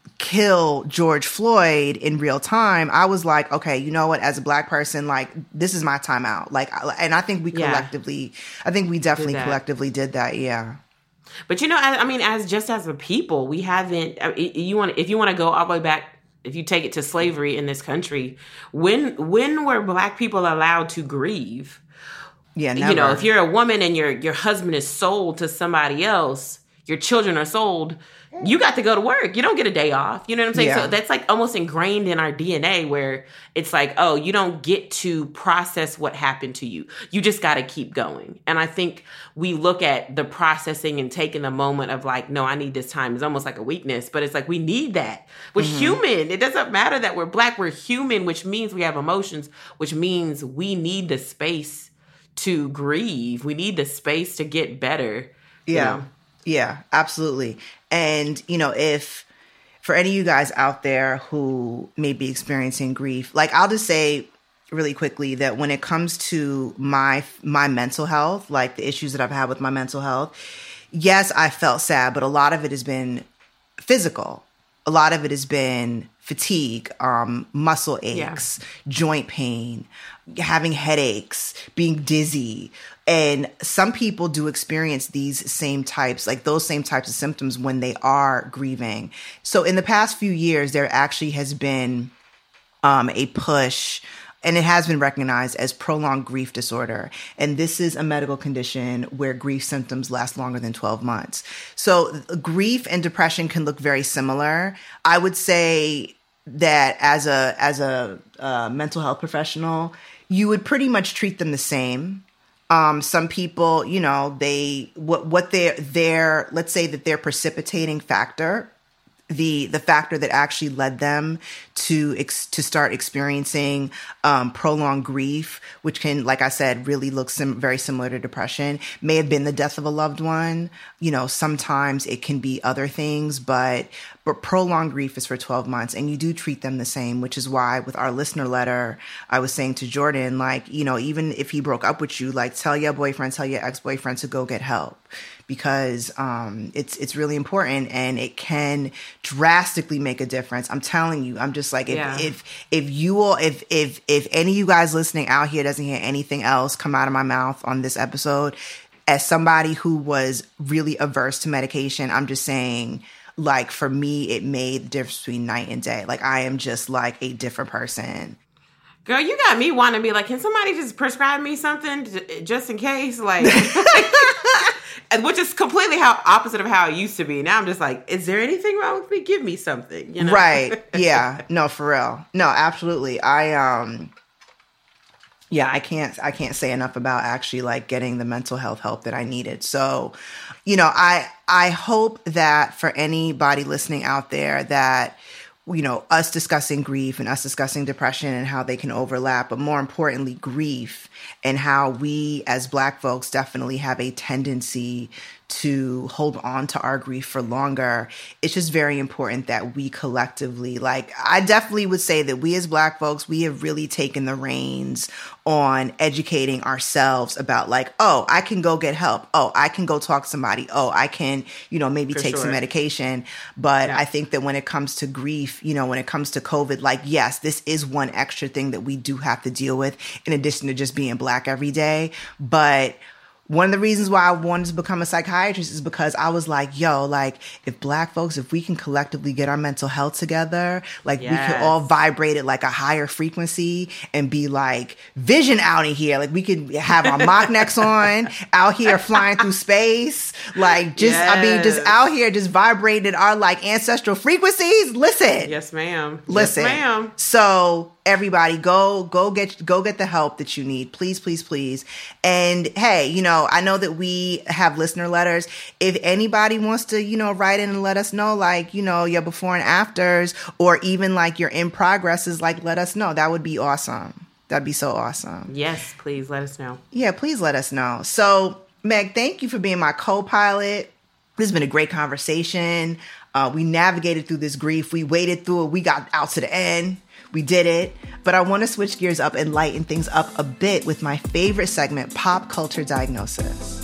kill George Floyd in real time, I was like, okay, you know what? As a black person, like, this is my time out. Like, and I think we yeah. collectively, I think we definitely did collectively did that. Yeah. But you know, I, I mean, as just as a people, we haven't. You want if you want to go all the way back, if you take it to slavery in this country, when when were black people allowed to grieve? Yeah, never. You know, if you're a woman and your your husband is sold to somebody else, your children are sold, you got to go to work. You don't get a day off. You know what I'm saying? Yeah. So that's like almost ingrained in our D N A, where it's like, oh, you don't get to process what happened to you. You just got to keep going. And I think we look at the processing and taking the moment of like, no, I need this time. It's almost like a weakness, but it's like, we need that. We're mm-hmm. human. It doesn't matter that we're black. We're human, which means we have emotions, which means we need the space to grieve. We need the space to get better. Yeah. You know? Yeah, absolutely. And, you know, if for any of you guys out there who may be experiencing grief, like, I'll just say really quickly that when it comes to my my mental health, like the issues that I've had with my mental health, yes, I felt sad, but a lot of it has been physical. A lot of it has been fatigue, um, muscle aches, yeah. joint pain, having headaches, being dizzy. And some people do experience these same types, like those same types of symptoms when they are grieving. So in the past few years, there actually has been um, a push, and it has been recognized as prolonged grief disorder. And this is a medical condition where grief symptoms last longer than twelve months. So grief and depression can look very similar. I would say that as a as a uh, mental health professional, you would pretty much treat them the same. Um, some people, you know, they what what their their let's say that their precipitating factor, the the factor that actually led them to ex, to start experiencing um, prolonged grief, which can, like I said, really look sim- very similar to depression, may have been the death of a loved one. You know, sometimes it can be other things, but but prolonged grief is for twelve months, and you do treat them the same, which is why with our listener letter, I was saying to Jordan, like, you know, even if he broke up with you, like, tell your boyfriend, tell your ex-boyfriend to go get help. Because um, it's it's really important, and it can drastically make a difference. I'm telling you, I'm just like, if yeah. if if you all, if if if any of you guys listening out here doesn't hear anything else come out of my mouth on this episode, as somebody who was really averse to medication, I'm just saying, like, for me, it made the difference between night and day. Like, I am just like a different person. Girl, you got me wanting to be like, can somebody just prescribe me something just in case? Like, which is completely how opposite of how it used to be. Now I'm just like, is there anything wrong with me? Give me something, you know? Right. Yeah. No, for real. No, absolutely. I, um, yeah, I can't, I can't say enough about actually like getting the mental health help that I needed. So, you know, I, I hope that for anybody listening out there that you know, us discussing grief and us discussing depression and how they can overlap, but more importantly, grief and how we as Black folks definitely have a tendency to hold on to our grief for longer. It's just very important that we collectively, like, I definitely would say that we as Black folks, we have really taken the reins on educating ourselves about like, oh, I can go get help. Oh, I can go talk to somebody. Oh, I can, you know, maybe For take sure. some medication. But Yeah. I think that when it comes to grief, you know, when it comes to COVID, like, yes, this is one extra thing that we do have to deal with in addition to just being Black every day. But one of the reasons why I wanted to become a psychiatrist is because I was like, yo, like, if Black folks, if we can collectively get our mental health together, like, Yes. we could all vibrate at like a higher frequency and be like vision out in here. Like, we could have our mock necks on out here flying through space. Like, just, I mean, just Yes. out here, just vibrating our like ancestral frequencies. Listen. Yes, ma'am. Listen. Yes, ma'am. So everybody go, go get, go get the help that you need. Please, please, please. And hey, you know, I know that we have listener letters. If anybody wants to, you know, write in and let us know, like, you know, your before and afters, or even like your in progresses, like, let us know. That would be awesome. That'd be so awesome. Yes, please let us know. Yeah, please let us know. So, Meg, thank you for being my co-pilot. This has been a great conversation. Uh, we navigated through this grief. We waded through it. We got out to the end. We did it. But I want to switch gears up and lighten things up a bit with my favorite segment, Pop Culture Diagnosis.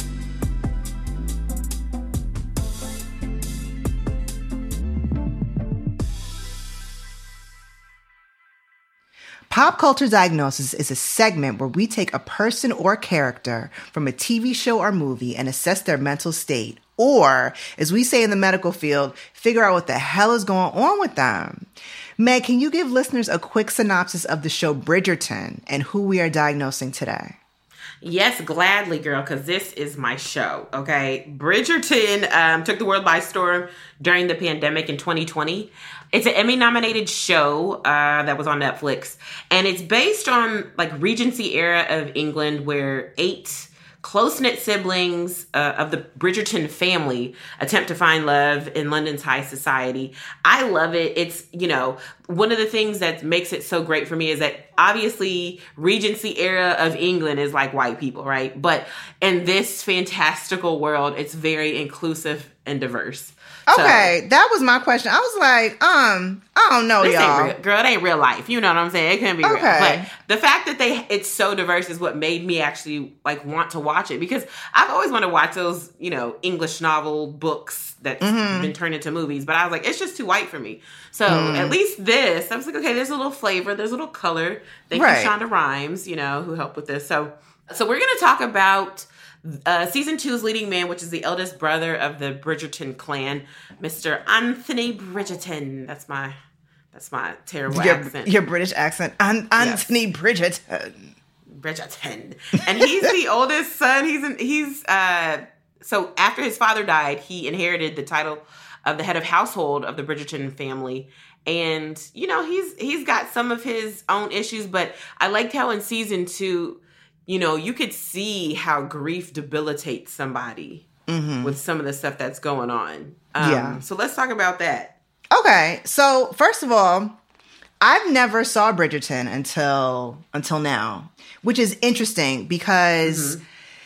Pop Culture Diagnosis is a segment where we take a person or character from a T V show or movie and assess their mental state, or, as we say in the medical field, figure out what the hell is going on with them. Meg, can you give listeners a quick synopsis of the show Bridgerton and who we are diagnosing today? Yes, gladly, girl, because this is my show, okay? Bridgerton um, took the world by storm during the pandemic in twenty twenty. It's an Emmy-nominated show uh, that was on Netflix, and it's based on, like, Regency era of England, where eight close-knit siblings uh, of the Bridgerton family attempt to find love in London's high society. I love it. It's, you know, one of the things that makes it so great for me is that obviously Regency era of England is like white people, right? But in this fantastical world, it's very inclusive and diverse. Okay, So, that was my question. I was like, um, I don't know, this y'all. ain't real, girl, it ain't real life. You know what I'm saying? It couldn't be real. Okay. But the fact that they it's so diverse is what made me actually like want to watch it, because I've always wanted to watch those, you know, English novel books that's Mm-hmm. been turned into movies. But I was like, it's just too white for me. So Mm. at least this, I was like, okay, there's a little flavor, there's a little color. Thank Right. you, Shonda Rhimes, you know, who helped with this. So so we're gonna talk about Uh, season two's leading man, which is the eldest brother of the Bridgerton clan, Mister Anthony Bridgerton. That's my, that's my terrible Your, accent. your British accent. An- Anthony Bridgerton. Bridgerton, and he's the oldest son. He's in, he's uh. So after his father died, he inherited the title of the head of household of the Bridgerton family. And you know, he's he's got some of his own issues, but I liked how in season two, you know, you could see how grief debilitates somebody Mm-hmm. with some of the stuff that's going on. Um, Yeah. So let's talk about that. Okay, so first of all, I've never saw Bridgerton until until now, which is interesting because,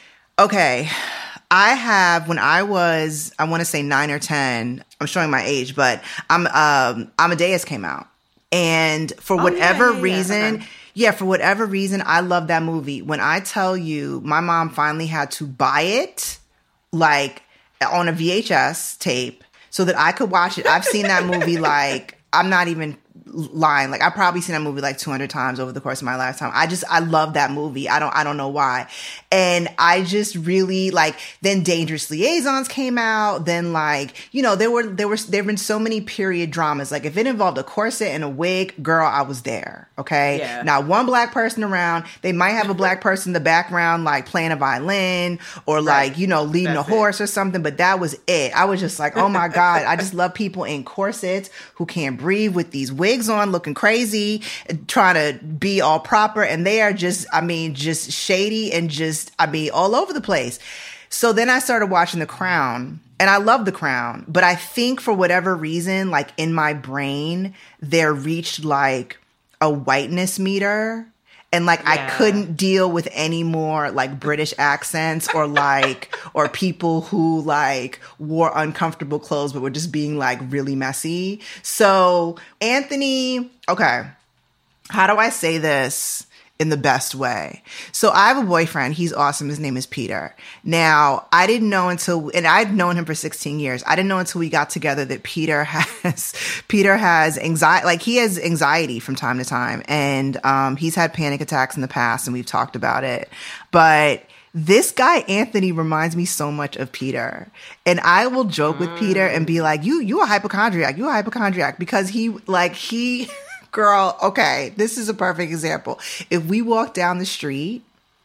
okay, I have when I was I want to say nine or ten. I'm showing my age, but I'm um, Amadeus came out, and for Oh, whatever yeah, yeah, yeah. reason. Okay. Yeah, for whatever reason, I love that movie. When I tell you, my mom finally had to buy it, like, on a V H S tape so that I could watch it. I've seen that movie, like, I'm not even lying. Like, I've probably seen that movie like two hundred times over the course of my lifetime. I just, I love that movie. I don't, I don't know why. And I just really, like, then Dangerous Liaisons came out. Then, like, you know, there were, there were, there have been so many period dramas. Like, if it involved a corset and a wig, girl, I was there. Okay. Yeah. Not one black person around. They might have a black person in the background, like playing a violin or like, Right. you know, leading That's a horse or something. But that was it. I was just like, oh my God, I just love people in corsets who can't breathe with these wigs on, looking crazy, trying to be all proper. And they are just, I mean, just shady and just, I mean, all over the place. So then I started watching The Crown. And I love The Crown, but I think for whatever reason, like in my brain, there reached like a whiteness meter. And like, yeah. I couldn't deal with any more like British accents or like, or people who like wore uncomfortable clothes, but were just being like really messy. So Anthony, okay, how do I say this in the best way? So I have a boyfriend. He's awesome. His name is Peter. Now, I didn't know until, and I'd known him for sixteen years. I didn't know until we got together that Peter has, Peter has anxiety, like he has anxiety from time to time. And um, he's had panic attacks in the past and we've talked about it. But this guy, Anthony, reminds me so much of Peter. And I will joke mm. with Peter and be like, you, you a hypochondriac, you a hypochondriac, because he, like, he... Girl, okay, this is a perfect example. If we walk down the street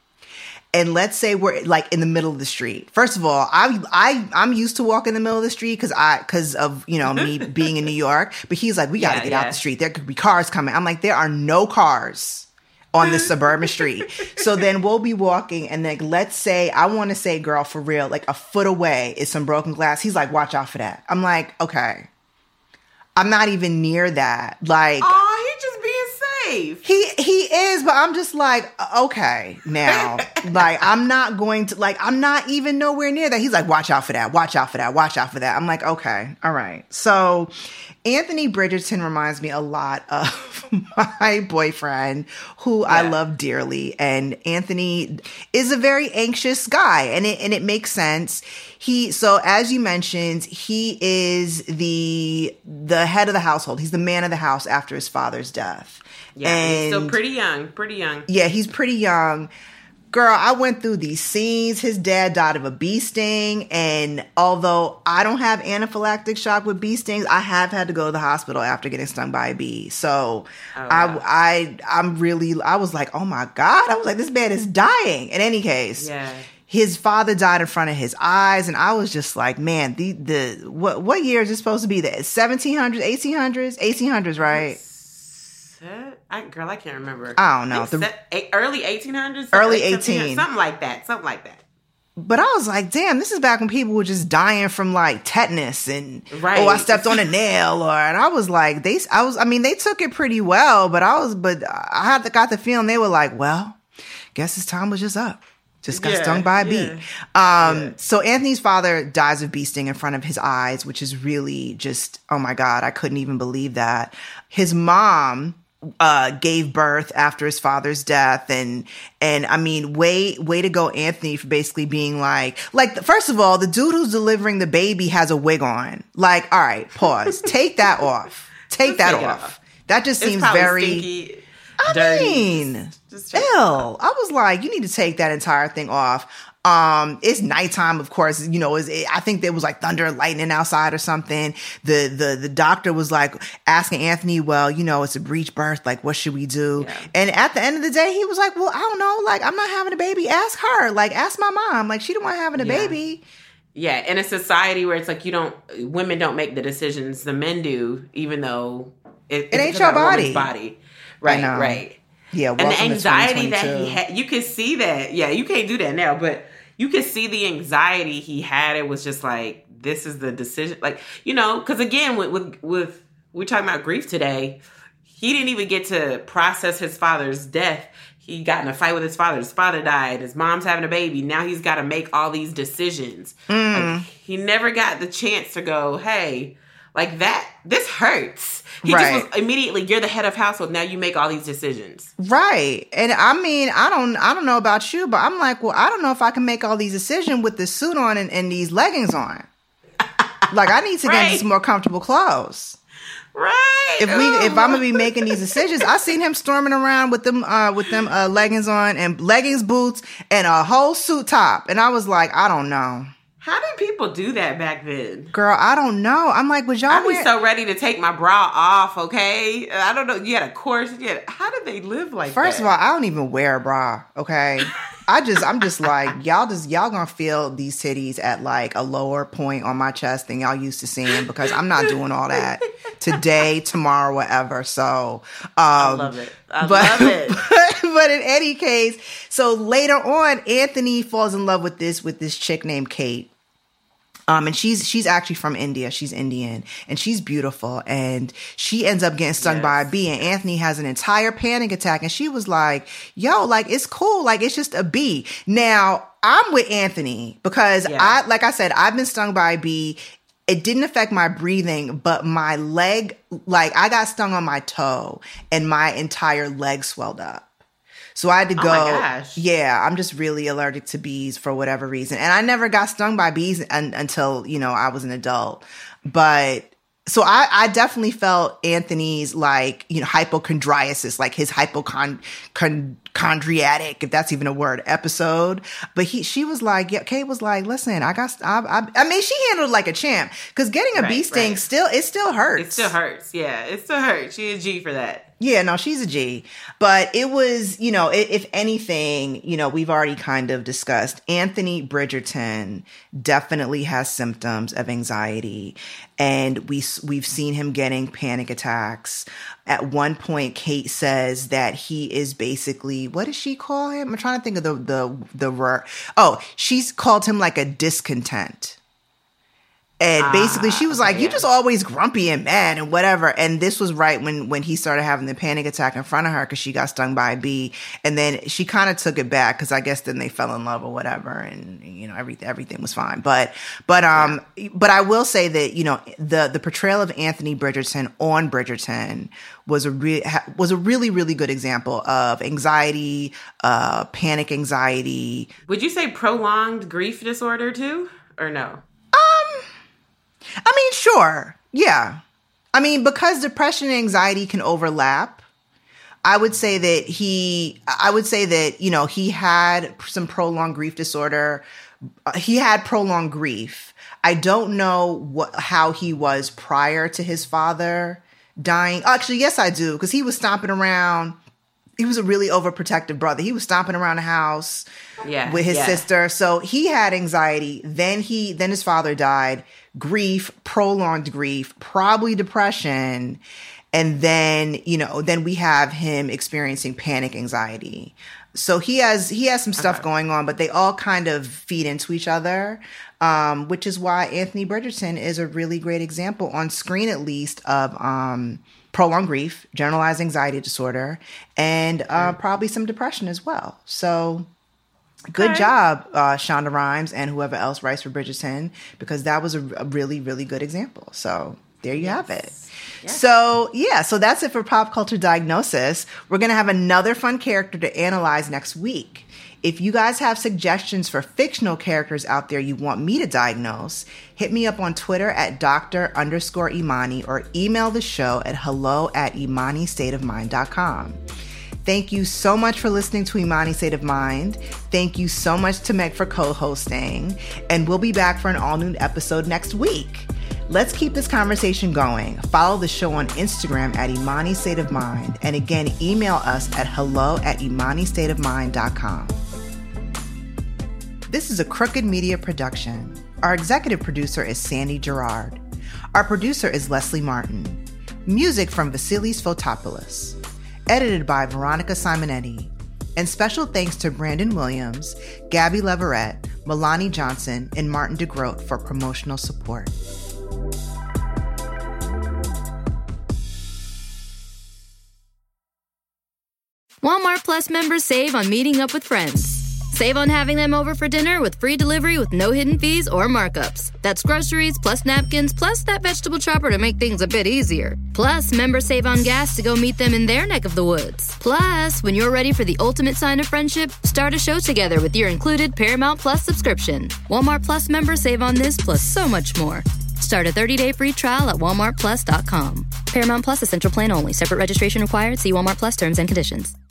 and let's say we're like in the middle of the street. First of all, I I I'm used to walking in the middle of the street because I because of, you know, me being in New York. But he's like, we got to yeah, get yeah. out the street. There could be cars coming. I'm like, there are no cars on this suburban street. So then we'll be walking and then let's say, I want to say, girl, for real, like a foot away is some broken glass. He's like, watch out for that. I'm like, okay. I'm not even near that. Like, oh, he's just being safe. He he is, but I'm just like, okay, now, like, I'm not going to, like, I'm not even nowhere near that. He's like, watch out for that, watch out for that, watch out for that. I'm like, okay, all right. So Anthony Bridgerton reminds me a lot of my boyfriend, who yeah. I love dearly. And Anthony is a very anxious guy, and it and it makes sense. He so as you mentioned, he is the the head of the household. He's the man of the house after his father's death. Yeah, and he's still pretty young, pretty young. Yeah, he's pretty young. Girl, I went through these scenes. His dad died of a bee sting. And although I don't have anaphylactic shock with bee stings, I have had to go to the hospital after getting stung by a bee. So oh, wow. I, I, I'm really, I was like, oh my God. I was like, this man is dying. In any case, yeah. His father died in front of his eyes. And I was just like, man, the, the, what, what year is it supposed to be? The seventeen hundreds, eighteen hundreds, eighteen hundreds, right? I, girl, I can't remember. I don't know. I the, set, early eighteen hundreds? Early eighteen. Something like that. Something like that. But I was like, damn, this is back when people were just dying from like tetanus and, right. oh, I stepped on a nail. Or, and I was like, they, I was, I mean, they took it pretty well, but I was, but I had to, got the feeling they were like, well, guess his time was just up. Just got yeah, stung by a bee. Yeah. Um, yeah. So Anthony's father dies of bee sting in front of his eyes, which is really just, oh my God, I couldn't even believe that. His mom uh, gave birth after his father's death. And, and I mean, way, way to go, Anthony, for basically being like, like, first of all, the dude who's delivering the baby has a wig on. Like, all right, pause. Take that off. Take that take off. off. That just it's seems very... Stinky. I Dirty. mean, just, just ew. I was like, you need to take that entire thing off. Um, it's nighttime, of course, you know, is it, I think there was like thunder and lightning outside or something. The, the, the doctor was like asking Anthony, well, you know, it's a breech birth. Like, what should we do? Yeah. And at the end of the day, he was like, well, I don't know. Like, I'm not having a baby. Ask her. Like, ask my mom. Like, she don't want having a yeah. baby. Yeah. In a society where it's like, you don't, women don't make the decisions, the men do, even though it, it ain't your body. body. Right, right. Yeah, and the anxiety that he had, you could see that. Yeah, you can't do that now, but you could see the anxiety he had. It was just like, this is the decision. Like, you know, because again, with, with, with, we're talking about grief today. He didn't even get to process his father's death. He got in a fight with his father. His father died. His mom's having a baby. Now he's got to make all these decisions. Mm. Like, he never got the chance to go, hey, like that, this hurts. He right. just was immediately, you're the head of household. Now you make all these decisions. Right. And I mean, I don't, I don't know about you, but I'm like, well, I don't know if I can make all these decisions with this suit on and, and these leggings on. Like, I need to right. get into some more comfortable clothes. Right. If we, oh. if I'm gonna be making these decisions, I seen him storming around with them, uh, with them uh, leggings on and leggings, boots, and a whole suit top, and I was like, I don't know. How did people do that back then? Girl, I don't know. I'm like, was y'all I'd be wearing- so ready to take my bra off, okay? I don't know. You had a course. You had, how did they live like First that? First of all, I don't even wear a bra, okay? I just, I'm just like, y'all just, y'all gonna feel these titties at like a lower point on my chest than y'all used to seeing because I'm not doing all that today, tomorrow, whatever. So, um, I love it. I but, love it. But, but in any case, so later on, Anthony falls in love with this, with this chick named Kate. Um, and she's she's actually from India. She's Indian, and she's beautiful. And she ends up getting stung yes. by a bee. And Anthony has an entire panic attack. And she was like, "Yo, like it's cool. Like it's just a bee." Now I'm with Anthony because yeah. I, like I said, I've been stung by a bee. It didn't affect my breathing, but my leg, like I got stung on my toe, and my entire leg swelled up. So I had to go, oh my gosh. yeah, I'm just really allergic to bees for whatever reason. And I never got stung by bees un- until, you know, I was an adult. But so I, I definitely felt Anthony's like, you know, hypochondriasis, like his hypochondriatic, if that's even a word, episode. But he, she was like, yeah, Kate was like, listen, I got, I, I, I mean, she handled it like a champ because getting a right, bee sting right. still, it still hurts. It still hurts. Yeah, it still hurts. She a G for that. Yeah, no, she's a G. But it was, you know, if, if anything, you know, we've already kind of discussed Anthony Bridgerton definitely has symptoms of anxiety. And we, we've seen him getting panic attacks. At one point, Kate says that he is basically, what does she call him? I'm trying to think of the, the, the word. Oh, she's called him like a discontent. And basically she was like, ah, okay, you yeah. just always grumpy and mad and whatever. And this was right when, when he started having the panic attack in front of her because she got stung by a bee. And then she kind of took it back because I guess then they fell in love or whatever. And, you know, everything, everything was fine. But, but, um, yeah. but I will say that, you know, the, the portrayal of Anthony Bridgerton on Bridgerton was a re- was a really, really good example of anxiety, uh, panic anxiety. Would you say prolonged grief disorder too, or no? I mean, sure. Yeah. I mean, because depression and anxiety can overlap, I would say that he, I would say that, you know, he had some prolonged grief disorder. He had prolonged grief. I don't know what, how he was prior to his father dying. Actually, yes, I do. Because he was stomping around. He was a really overprotective brother. He was stomping around the house yeah, with his yeah. sister. So he had anxiety. Then he, then his father died. Grief, prolonged grief, probably depression. And then, you know, then we have him experiencing panic anxiety. So he has, he has some stuff okay. going on, but they all kind of feed into each other. Um, which is why Anthony Bridgerton is a really great example on screen, at least, of, um, prolonged grief, generalized anxiety disorder, and uh, mm. probably some depression as well. So good okay. job, uh, Shonda Rhimes and whoever else writes for Bridgerton, because that was a, a really, really good example. So there you yes. have it. Yes. So yeah, so that's it for Pop Culture Diagnosis. We're going to have another fun character to analyze next week. If you guys have suggestions for fictional characters out there you want me to diagnose, hit me up on Twitter at Doctor underscore Imani or email the show at hello at imani state of mind dot com. Thank you so much for listening to Imani State of Mind. Thank you so much to Meg for co-hosting. And we'll be back for an all-new episode next week. Let's keep this conversation going. Follow the show on Instagram at Imani State of Mind. And again, email us at hello at imani state of mind dot com. This is a Crooked Media production. Our executive producer is Sandy Gerard. Our producer is Leslie Martin. Music from Vasilis Fotopoulos. Edited by Veronica Simonetti. And special thanks to Brandon Williams, Gabby Leverett, Milani Johnson, and Martin DeGroat for promotional support. Walmart Plus members save on meeting up with friends. Save on having them over for dinner with free delivery with no hidden fees or markups. That's groceries, plus napkins, plus that vegetable chopper to make things a bit easier. Plus, members save on gas to go meet them in their neck of the woods. Plus, when you're ready for the ultimate sign of friendship, start a show together with your included Paramount Plus subscription. Walmart Plus members save on this plus so much more. Start a thirty-day free trial at walmart plus dot com. Paramount Plus Essential Plan only. Separate registration required. See Walmart Plus terms and conditions.